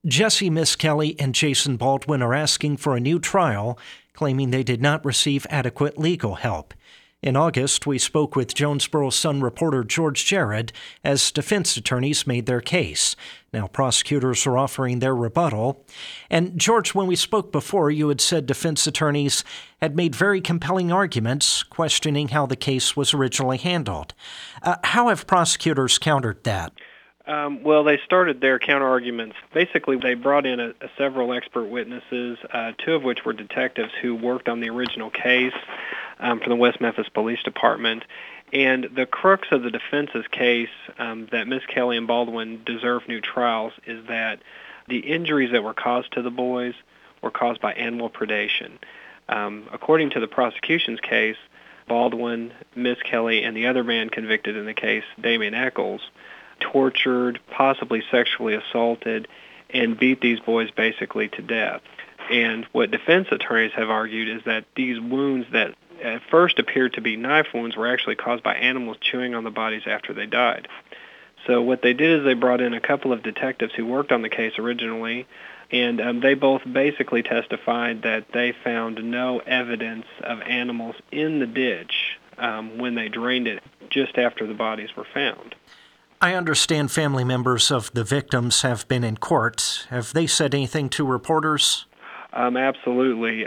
Jesse Misskelley and Jason Baldwin are asking for a new trial, claiming they did not receive adequate legal help. In August, we spoke with Jonesboro Sun reporter George Jared as defense attorneys made their case. Now prosecutors are offering their rebuttal. And George, when we spoke before, you had said defense attorneys had made very compelling arguments questioning how the case was originally handled. How have prosecutors countered that? Well, they started their counter-arguments. Basically, they brought in several expert witnesses, two of which were detectives who worked on the original case from the West Memphis Police Department. And the crux of the defense's case that Misskelley and Baldwin deserve new trials is that the injuries that were caused to the boys were caused by animal predation. According to the prosecution's case, Baldwin, Misskelley, and the other man convicted in the case, Damian Echols, tortured, possibly sexually assaulted, and beat these boys basically to death. And what defense attorneys have argued is that these wounds that at first appeared to be knife wounds were actually caused by animals chewing on the bodies after they died. So what they did is they brought in a couple of detectives who worked on the case originally, and they both basically testified that they found no evidence of animals in the ditch when they drained it just after the bodies were found. I understand family members of the victims have been in court. Have they said anything to reporters? Absolutely.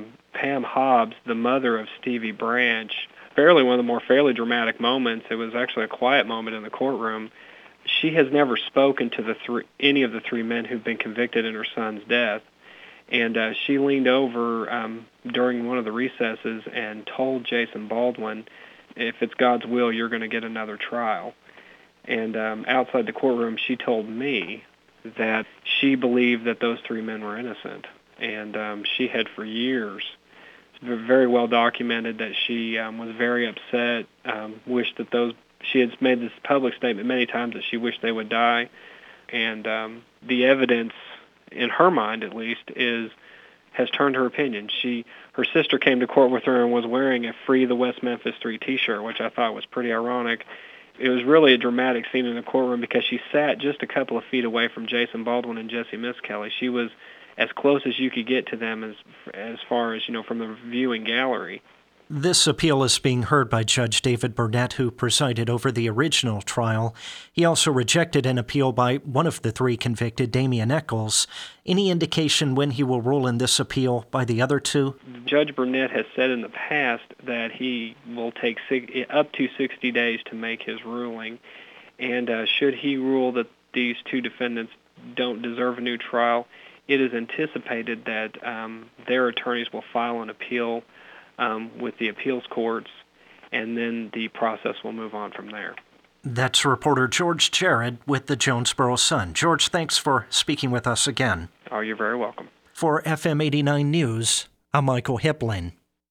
Pam Hobbs, the mother of Stevie Branch, one of the more fairly dramatic moments. It was actually a quiet moment in the courtroom. She has never spoken to any of the three men who've been convicted in her son's death. And she leaned over during one of the recesses and told Jason Baldwin, if it's God's will, you're going to get another trial. And outside the courtroom, she told me that she believed that those three men were innocent. And she had for years, it's very well documented, that she was very upset, wished that she had made this public statement many times that she wished they would die. And the evidence, in her mind at least, has turned her opinion. Her sister came to court with her and was wearing a Free the West Memphis 3 t-shirt, which I thought was pretty ironic. It was really a dramatic scene in the courtroom because she sat just a couple of feet away from Jason Baldwin and Jesse Misskelley. She was as close as you could get to them as far as, from the viewing gallery. This appeal is being heard by Judge David Burnett, who presided over the original trial. He also rejected an appeal by one of the three convicted, Damian Echols. Any indication when he will rule in this appeal by the other two? Judge Burnett has said in the past that he will take up to 60 days to make his ruling. And should he rule that these two defendants don't deserve a new trial, it is anticipated that their attorneys will file an appeal with the appeals courts, and then the process will move on from there. That's reporter George Jared with the Jonesboro Sun. George, thanks for speaking with us again. Oh, you're very welcome. For FM 89 News, I'm Michael Hiplin.